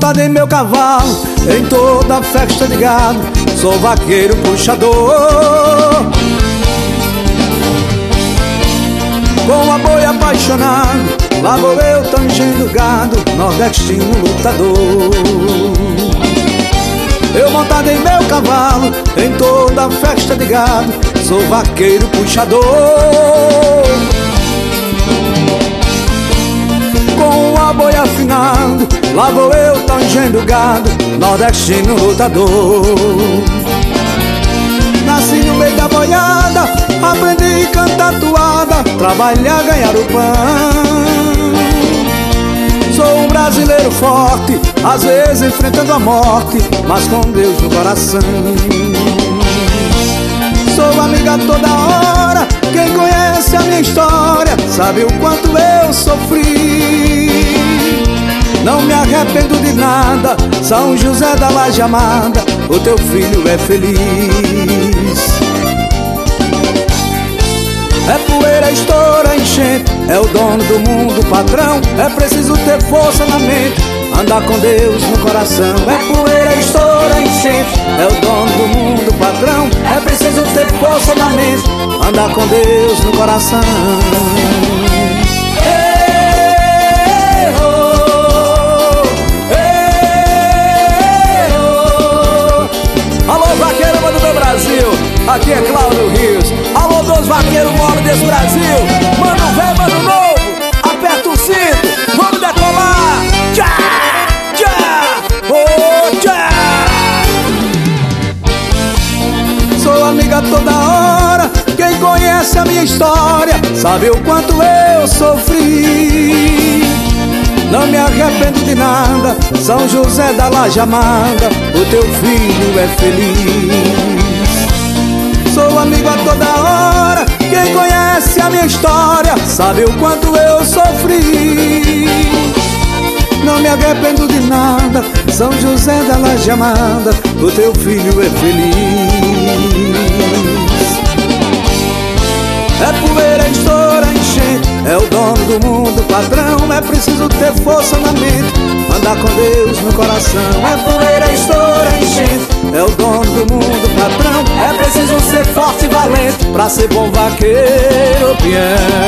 montado em meu cavalo, em toda festa de gado, sou vaqueiro puxador. Com a boi apaixonado, lá vou eu tangendo gado, nordestino lutador. Eu montado em meu cavalo, em toda festa de gado, sou vaqueiro puxador. Com a boi afinado, lá vou eu tangendo gado, nordestino lutador. Nasci no meio da boiada, aprendi a cantar toada, trabalhar, ganhar o pão. Sou um brasileiro forte, às vezes enfrentando a morte, mas com Deus no coração. Sou amiga toda hora, quem conhece a minha história sabe o quanto eu sofri. Não me arrependo de nada, São José da Laje Amada, o teu filho é feliz. É poeira, estoura, enchente, é o dono do mundo, patrão. É preciso ter força na mente, andar com Deus no coração. É poeira, estoura, enchente, é o dono do mundo, patrão. É preciso ter força na mente, andar com Deus no coração. Alô, vaqueiro do meu Brasil, aqui é Cláudio Rios. Alô, dos vaqueiros moro desse Brasil. Mano velho, mano novo, aperta o cinto, vamos decolar. Tchá, tchá, oh, tchá. Sou amiga toda hora, quem conhece a minha história sabe o quanto eu sofri. Não me arrependo de nada, São José da Laje Amada, o teu filho é feliz. Sou amigo a toda hora, quem conhece a minha história sabe o quanto eu sofri. Não me arrependo de nada, São José da Laje Amada, o teu filho é feliz. É poeira, estoura, enchente, é o dono do mundo, patrão. É preciso ter força na mente, andar com Deus no coração. É poeira, estoura, enchente, é o dono do mundo, patrão. É preciso ser forte e valente pra ser bom vaqueiro, peão.